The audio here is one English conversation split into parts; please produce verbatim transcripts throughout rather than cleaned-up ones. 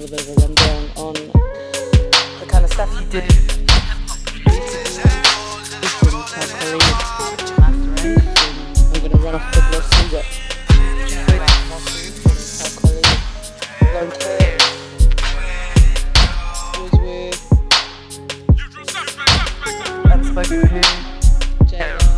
a bit of a rundown on the kind of stuff he did. Featuring Tab Khalid, mastering. I'm going to run off a couple of Suga. Tab Khalid, Lone Tail, was with Unspoken Hood, J Y.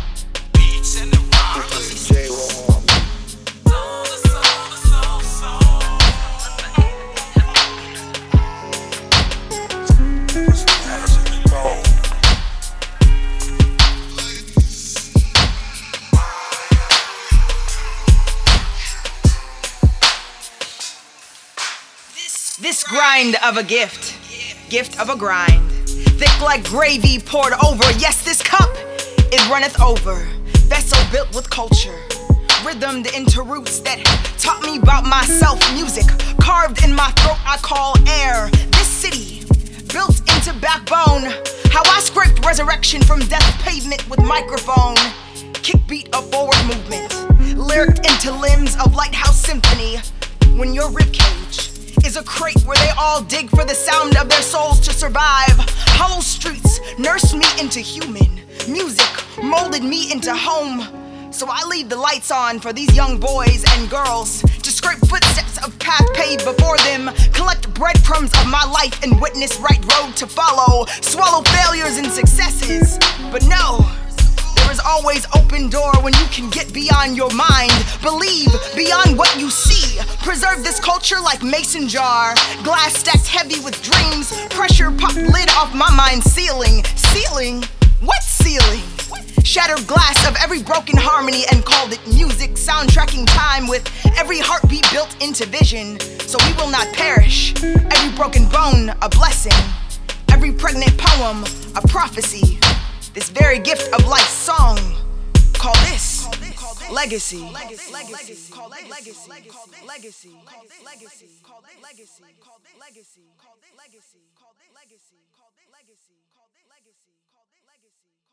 This grind of a gift, gift of a grind, thick like gravy poured over. Yes, this cup, it runneth over. Vessel built with culture, rhythmed into roots that taught me about myself. Music carved in my throat I call air. This city, built into backbone. How I scraped resurrection from death pavement with microphone. Kick beat a forward movement, lyric into limbs of Lighthouse Symphony. When your ribcage is a crate where they all dig for the sound of their souls to survive. Hollow streets nursed me into human. Music molded me into home. So I leave the lights on for these young boys and girls to scrape footsteps of path paved before them, collect breadcrumbs of my life and witness right road to follow. Swallow failures and successes, but no, there is always open door when you can get beyond your mind. Believe beyond what you see. Preserve this culture like mason jar. Glass stacked heavy with dreams. Pressure popped lid off my mind ceiling. Ceiling? What ceiling? Shattered glass of every broken harmony and called it music. Soundtracking time with every heartbeat built into vision. So we will not perish. Every broken bone, a blessing. Every pregnant poem, a prophecy. This very gift of life's song, call this legacy. Legacy. Legacy. Call it legacy. Legacy. Legacy. Call it legacy. Call it legacy. Call it legacy. Call it legacy. Call it legacy. Call it legacy. Call it legacy. Call it legacy.